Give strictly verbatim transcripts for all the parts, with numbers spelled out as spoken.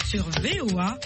sur V O A.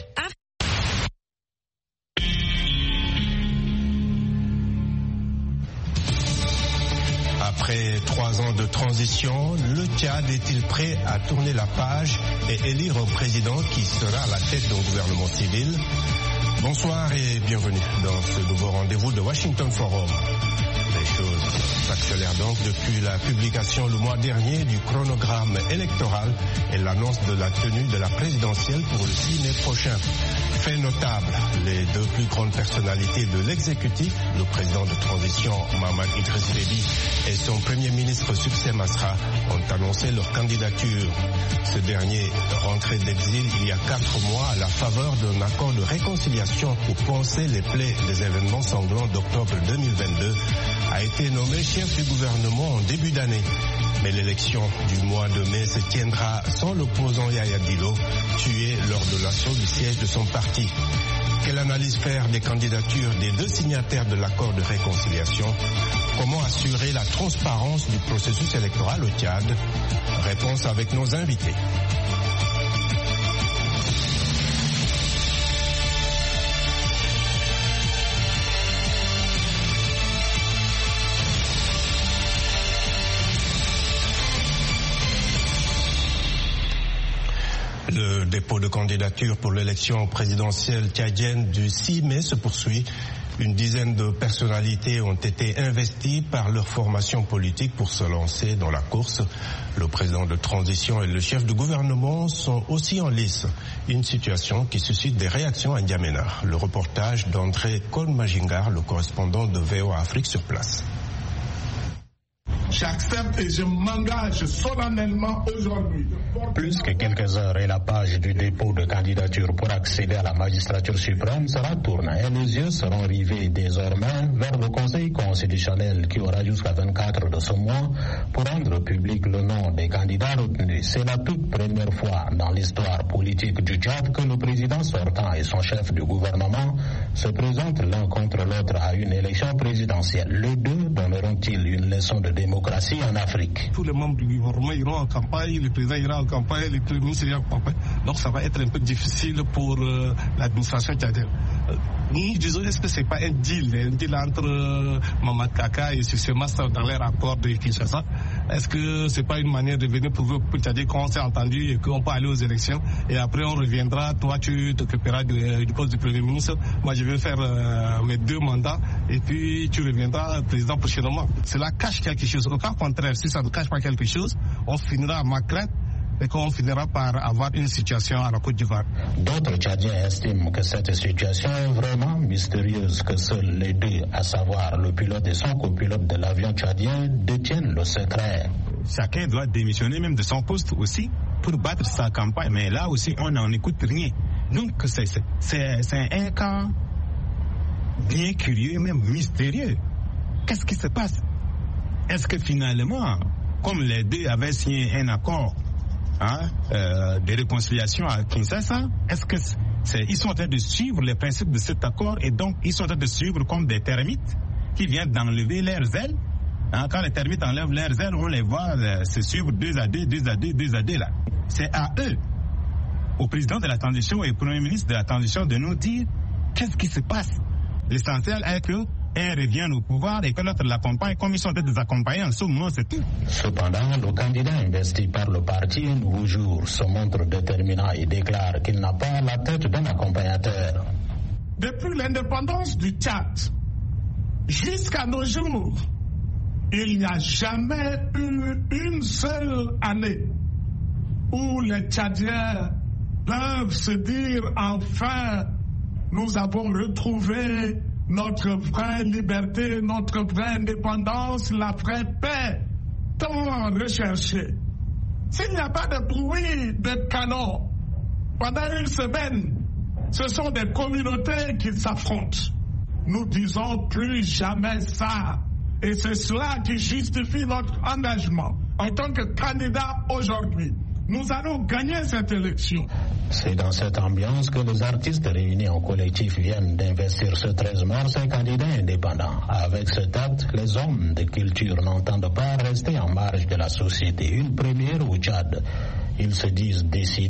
Après trois ans de transition, le Tchad est-il prêt à tourner la page et élire un président qui sera à la tête d'un gouvernement civil? Bonsoir et bienvenue dans ce nouveau rendez-vous de Washington Forum. Les choses s'accélèrent donc depuis la publication le mois dernier du chronogramme électoral et l'annonce de la tenue de la présidentielle pour le six mai prochain. Fait notable, les deux plus grandes personnalités de l'exécutif, le président de transition Mahamat Idriss Déby et son premier ministre Succès Masra, ont annoncé leur candidature. Ce dernier, rentré d'exil il y a quatre mois à la faveur d'un accord de réconciliation pour panser les plaies des événements sanglants d'octobre deux mille vingt-deux, a été nommé chef du gouvernement en début d'année. Mais l'élection du mois de mai se tiendra sans l'opposant Yaya Dillo, tué lors de l'assaut du siège de son parti. Quelle analyse faire des candidatures des deux signataires de l'accord de réconciliation? Comment assurer la transparence du processus électoral au Tchad? Réponse avec nos invités. Le dépôt de candidature pour l'élection présidentielle tchadienne du six mai se poursuit. Une dizaine de personnalités ont été investies par leur formation politique pour se lancer dans la course. Le président de transition et le chef de gouvernement sont aussi en lice. Une situation qui suscite des réactions à N'Djamena. Le reportage d'André Kolmajingar, le correspondant de V O A Afrique sur place. J'accepte et je m'engage solennellement aujourd'hui. Plus que quelques heures et la page du dépôt de candidature pour accéder à la magistrature suprême sera tournée et les yeux seront rivés désormais vers le Conseil constitutionnel qui aura jusqu'à vingt-quatre de ce mois pour rendre public le nom des candidats retenus. C'est la toute première fois dans l'histoire politique du Tchad que le président sortant et son chef du gouvernement se présentent l'un contre l'autre à une élection présidentielle. Les deux donneront-ils une leçon de démocratie en Afrique? Tous les membres du gouvernement iront en campagne, le président ira en campagne, le premier ministre ira en campagne. Donc ça va être un peu difficile pour euh, l'administration tchadienne. Euh, nous disons, est-ce que c'est pas un deal, un deal entre euh, Mahamat Kaka et Succès Masra dans leur accord de Kinshasa? Est-ce que c'est pas une manière de venir prouver au peuple tchadien qu'on s'est entendu et qu'on peut aller aux élections et après on reviendra, toi tu t'occuperas du, du poste du premier ministre, moi je vais faire euh, mes deux mandats et puis tu reviendras président prochainement. Cela cache quelque chose. Au cas contraire, si ça ne cache pas quelque chose, on finira à ma crainte et qu'on finira par avoir une situation à la Côte d'Ivoire. D'autres Tchadiens estiment que cette situation est vraiment mystérieuse, que seuls les deux, à savoir le pilote et son copilote de l'avion tchadien, détiennent le secret. Chacun doit démissionner même de son poste aussi pour battre sa campagne, mais là aussi on n'en écoute rien. Donc c'est, c'est, c'est, c'est un cas bien curieux, même mystérieux. Qu'est-ce qui se passe? Est-ce que finalement, comme les deux avaient signé un accord hein, euh, de réconciliation à Kinshasa, est-ce que c'est, ils sont en train de suivre les principes de cet accord et donc ils sont en train de suivre comme des termites qui viennent d'enlever leurs ailes? Hein, quand les termites enlèvent leurs ailes, on les voit euh, se suivre deux à deux, deux à deux, deux à deux là. C'est à eux, au président de la transition et au premier ministre de la transition, de nous dire qu'est-ce qui se passe. L'essentiel est que un revient au pouvoir et que l'autre l'accompagne comme ils sont des accompagnés en ce moment, c'est tout. Cependant, le candidat investi par le parti Nouveau Jour se montre déterminant et déclare qu'il n'a pas la tête d'un accompagnateur. Depuis l'indépendance du Tchad jusqu'à nos jours, il n'y a jamais eu une seule année où les Tchadiens peuvent se dire enfin nous avons retrouvé notre vraie liberté, notre vraie indépendance, la vraie paix, tant recherchée. S'il n'y a pas de bruit de canon pendant une semaine, ce sont des communautés qui s'affrontent. Nous disons plus jamais ça. Et c'est cela qui justifie notre engagement en tant que candidat aujourd'hui. Nous allons gagner cette élection. C'est dans cette ambiance que les artistes réunis en collectif viennent d'investir ce treize mars un candidat indépendant. Avec cet acte, les hommes de culture n'entendent pas rester en marge de la société. Une première au Tchad. Ils se disent décidés